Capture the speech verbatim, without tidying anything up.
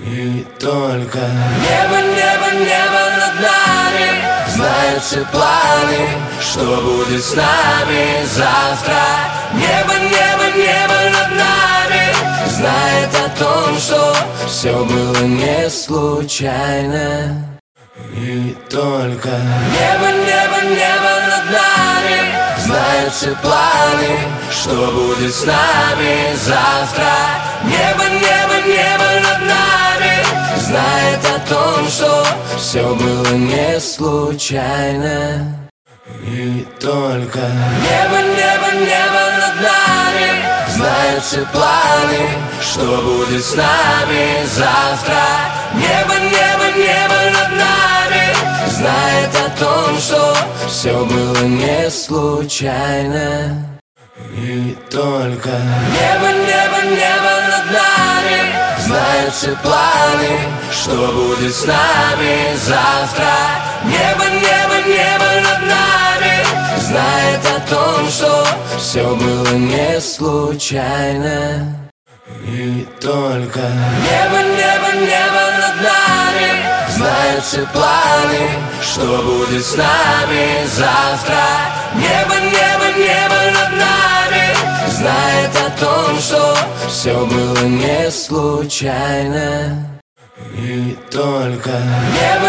И только небо, небо, небо над нами знает все планы, что будет с нами завтра. Небо, небо, небо над нами знает о том, что все было не случайно. И только небо, небо, небо над нами знает все планы, что будет с нами завтра. Небо, небо, небо над нами знает о том, что все было не случайно. И только небо, небо, небо над нами знает все планы, что будет с нами завтра. Небо, небо, небо над нами знает о том, что все было не случайно. И только небо, небо, небо над нами знает все планы, что будет с нами завтра. Небо, небо, небо над нами знает о том, что все было не случайно. И только небо, небо, небо над нами знает все планы, что будет с нами завтра. Небо, небо, небо над нами знает о том, что все было не случайно. И только небо,